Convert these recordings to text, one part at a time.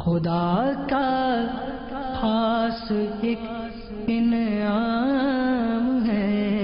खुदा का खास एक इनाम है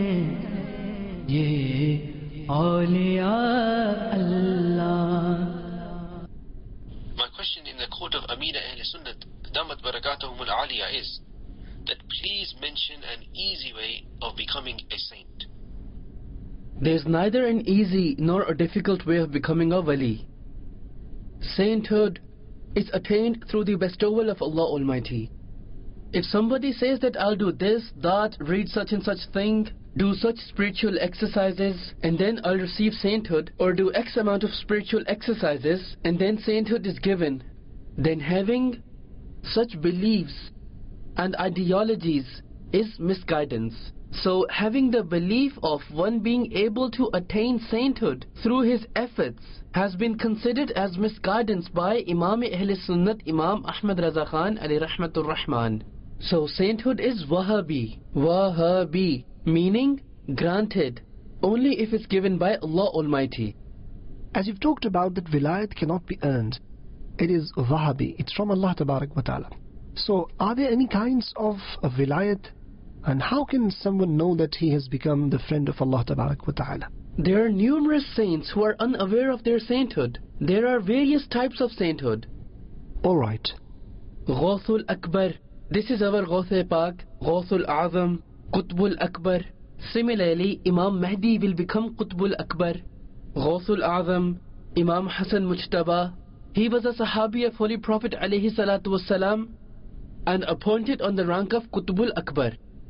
ये औलिया अल्लाह. My question in the court of Amina Ahl Sunnah Damat Barakatuhum Al-Aliyah is that please mention an easy way of becoming a saint. There is neither an easy nor a difficult way of becoming a wali. Sainthood is attained through the bestowal of Allah Almighty. If somebody says that I'll do this, that, read such and such thing, do such spiritual exercises, and then I'll receive sainthood, or do X amount of spiritual exercises, and then sainthood is given, then having such beliefs and ideologies is misguidance. So having the belief of one being able to attain sainthood through his efforts has been considered as misguidance by Imam Ahl Sunnat Imam Ahmad Raza Khan alayhi rahmatur rahman. So sainthood is Wahabi, meaning granted only if it's given by Allah Almighty. As you've talked about that vilayat cannot be earned, it is Wahabi, it's from Allah Tabarak wa Ta'ala. So are there any kinds of vilayat, and how can someone know that he has become the friend of Allah Tabarak wa Ta'ala? There are numerous saints who are unaware of their sainthood. There are various types of sainthood. Alright. Ghawthul Akbar, this is our Ghawth-e-Pak, Ghawthul Azam, Qutbul Akbar. Similarly, Imam Mahdi will become Qutbul Akbar. Ghawthul Azam, Imam Hassan Mujtaba, he was a Sahabi of Holy Prophet alayhi salatu wassalam and appointed on the rank of Qutbul Akbar.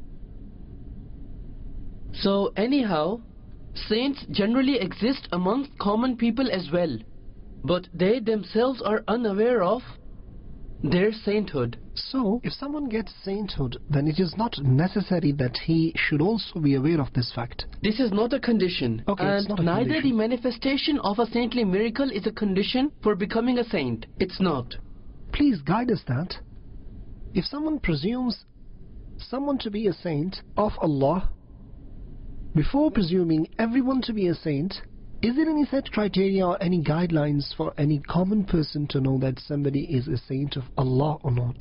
So anyhow, saints generally exist amongst common people as well, but they themselves are unaware of their sainthood. So if someone gets sainthood, then it is not necessary that he should also be aware of this fact. This is not a condition, okay, and it's not a neither condition. the manifestation of a saintly miracle is a condition for becoming a saint. It's not. Please guide us that. If someone presumes someone to be a saint of Allah, before presuming everyone to be a saint, is there any set criteria or any guidelines for any common person to know that somebody is a saint of Allah or not?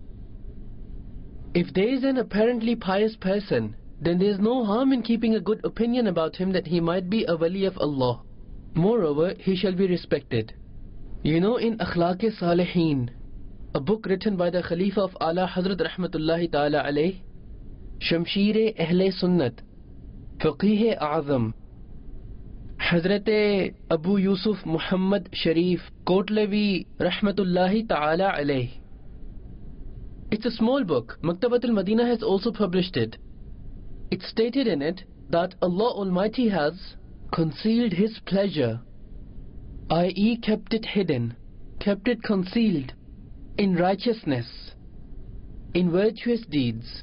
If there is an apparently pious person, then there is no harm in keeping a good opinion about him that he might be a wali of Allah. Moreover, he shall be respected. You know, in Akhlaq-e-Salihin, a book written by the Khalifa of Ala Hazrat Rahmatullahi Ta'ala alayh, Shamsheer-e-Ahl Sunnat, Faqih-e-A'zam, Hazrat Abu Yusuf Muhammad Sharif Kotlavi Rahmatullahi Ta'ala alayh. It's a small book. Maktabatul Madinah has also published it. It stated in it that Allah Almighty has concealed His pleasure, i.e. kept it hidden, kept it concealed in righteousness, in virtuous deeds,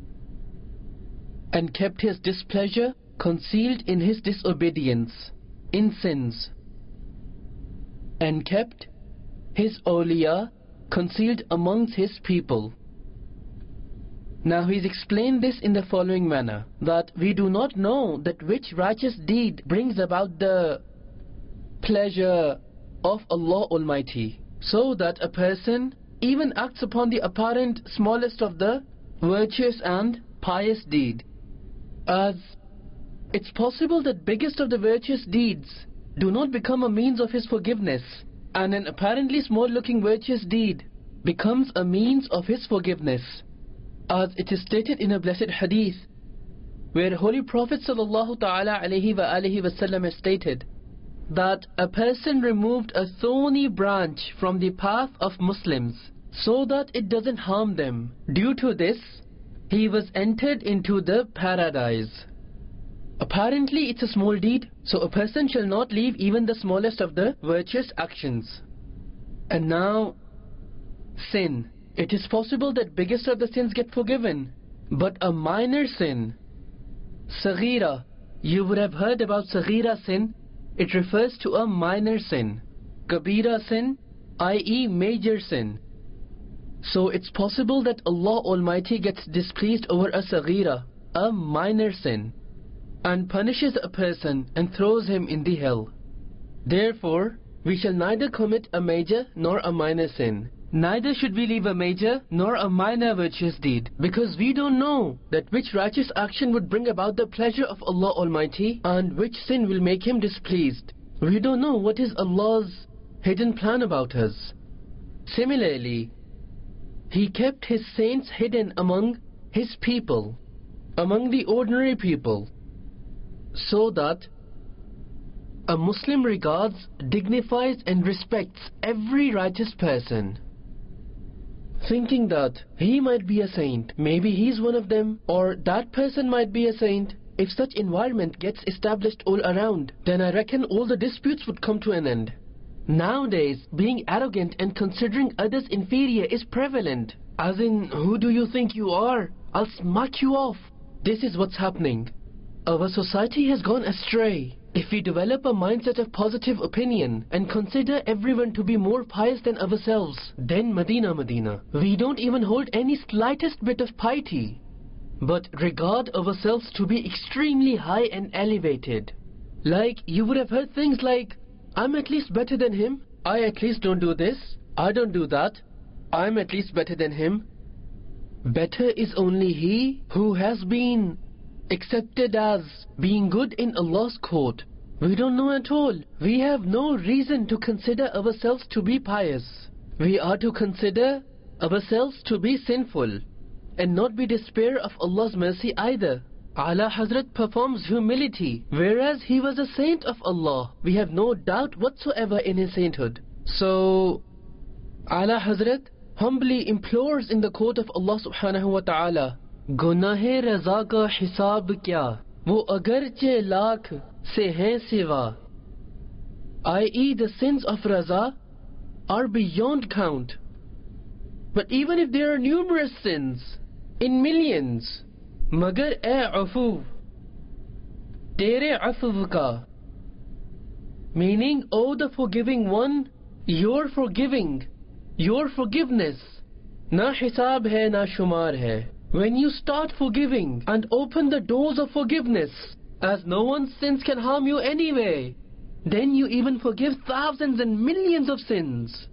and kept His displeasure concealed in His disobedience, in sins, and kept His awliya concealed amongst His people. Now He's explained this in the following manner, that we do not know that which righteous deed brings about the pleasure of Allah Almighty, so that a person even acts upon the apparent smallest of the virtuous and pious deed, as it's possible that biggest of the virtuous deeds do not become a means of His forgiveness, and an apparently small-looking virtuous deed becomes a means of His forgiveness, as it is stated in a blessed hadith, where Holy Prophet sallallahu ta'ala alayhi wa alihi wasallam has stated that a person removed a thorny branch from the path of Muslims so that it doesn't harm them. Due to this, he was entered into the paradise. Apparently it's a small deed, so a person shall not leave even the smallest of the virtuous actions. And now, sin. It is possible that biggest of the sins get forgiven, but a minor sin, Saghira, you would have heard about Saghira sin. It refers to a minor sin. Kabira sin, i.e. major sin. So it's possible that Allah Almighty gets displeased over a Saghira, a minor sin, and punishes a person and throws him in the hell. Therefore, we shall neither commit a major nor a minor sin. neither should we leave a major nor a minor virtuous deed, because we don't know that which righteous action would bring about the pleasure of Allah Almighty and which sin will make Him displeased. We don't know what is Allah's hidden plan about us. Similarly, He kept His saints hidden among His people, among the ordinary people, so that a Muslim regards, dignifies and respects every righteous person, thinking that he might be a saint, maybe he's one of them, or that person might be a saint. If such environment gets established all around, then I reckon all the disputes would come to an end. Nowadays, being arrogant and considering others inferior is prevalent. As in, who do you think you are? I'll smack you off. This is what's happening. Our society has gone astray. If we develop a mindset of positive opinion and consider everyone to be more pious than ourselves, then Medina. We don't even hold any slightest bit of piety, but regard ourselves to be extremely high and elevated. Like, you would have heard things like, I'm at least better than him, I at least don't do this, I don't do that, I'm at least better than him. Better is only he who has been accepted as being good in Allah's court. We don't know at all. We have no reason to consider ourselves to be pious. We are to consider ourselves to be sinful and not be despair of Allah's mercy either. Ala Hazrat performs humility, whereas he was a saint of Allah. We have no doubt whatsoever in his sainthood. So Ala Hazrat humbly implores in the court of Allah subhanahu wa ta'ala, गुनाहे रज़ा का हिसाब क्या वो अगरचे लाख से हैं सिवा, i.e. the sins of Raza are beyond count. But even if there are numerous sins, in millions, मगर ए अफू तेरे अफ़व का, meaning, oh the forgiving one, your forgiving, your forgiveness, na hisab hai na shumar hai. When you start forgiving and open the doors of forgiveness, as no one's sins can harm you anyway, then you even forgive thousands and millions of sins.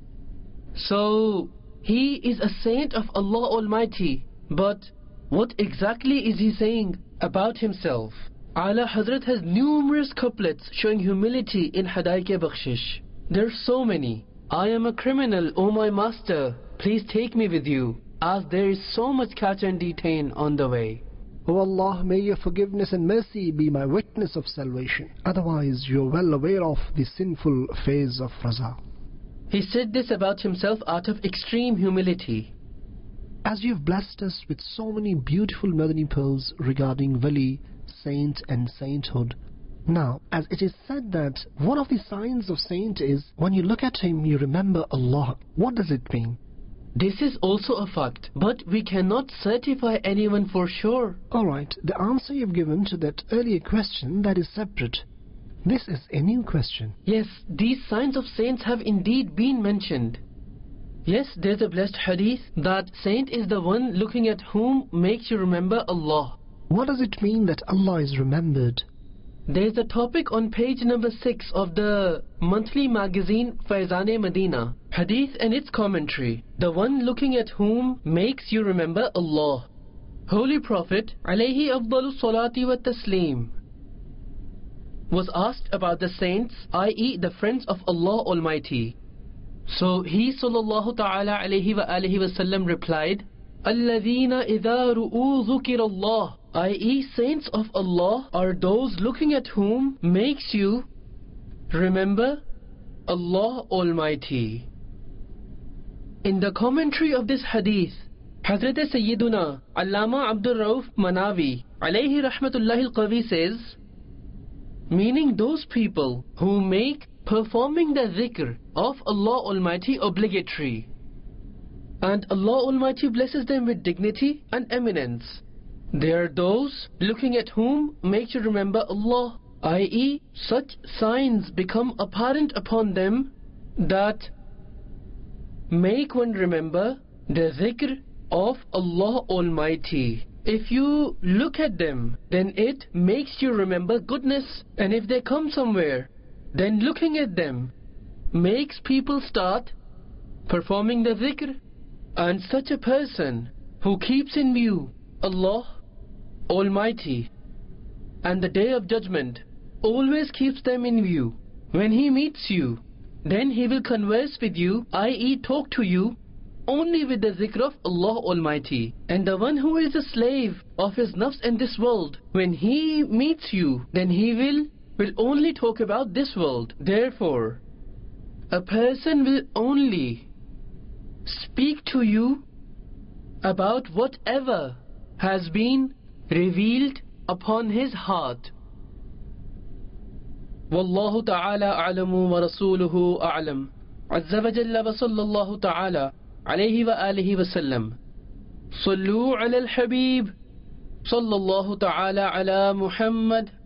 So, he is a saint of Allah Almighty. But what exactly is he saying about himself? Ala Hazrat has numerous couplets showing humility in Hadaik-e-Bakhshish. There are so many. I am a criminal, O my master, please take me with you, as there is so much catch and detain on the way. O Allah, may your forgiveness and mercy be my witness of salvation. Otherwise, you are well aware of the sinful phase of Raza. He said this about himself out of extreme humility. As you have blessed us with so many beautiful Madani pearls regarding Wali, saint and sainthood, now, as it is said that one of the signs of saint is when you look at him, you remember Allah. What does it mean? This is also a fact, but we cannot certify anyone for sure. Alright, the answer you've given to that earlier question, that is separate. This is a new question. Yes, these signs of saints have indeed been mentioned. Yes, there's a blessed hadith that saint is the one looking at whom makes you remember Allah. What does it mean that Allah is remembered? There's a topic on page number 6 of the monthly magazine Faizan Medina, hadith and its commentary, the one looking at whom makes you remember Allah. Holy Prophet alayhi afdalu salati wa taslim was asked about the saints, i.e. the friends of Allah Almighty. So he sallallahu ta'ala alayhi wa alihi wa sallam replied, Alladhina idha ru'u dhukir Allah, i.e. saints of Allah are those looking at whom makes you remember Allah Almighty. In the commentary of this hadith, Hazrat Sayyiduna Allama Abdul Rauf Manawi alayhi rahmatullahi al-Qawi says, meaning those people who make performing the dhikr of Allah Almighty obligatory, and Allah Almighty blesses them with dignity and eminence. They are those looking at whom make you remember Allah, i.e. such signs become apparent upon them that make one remember the dhikr of Allah Almighty. If you look at them, then it makes you remember goodness, and if they come somewhere, then looking at them makes people start performing the dhikr, and such a person who keeps in view Allah Almighty and the Day of Judgment, always keeps them in view. When he meets you, then he will converse with you, i.e. talk to you, only with the zikr of Allah Almighty. And the one who is a slave of his nafs in this world, when he meets you, then he will only talk about this world. Therefore, a person will only speak to you about whatever has been revealed upon his heart. Wallahu ta'ala a'lamu wa rasuluhu a'lam. Azza wa jalla wa sallallahu ta'ala alayhi wa alihi wa sallam. Sallu ala al-habib sallallahu ta'ala ala Muhammad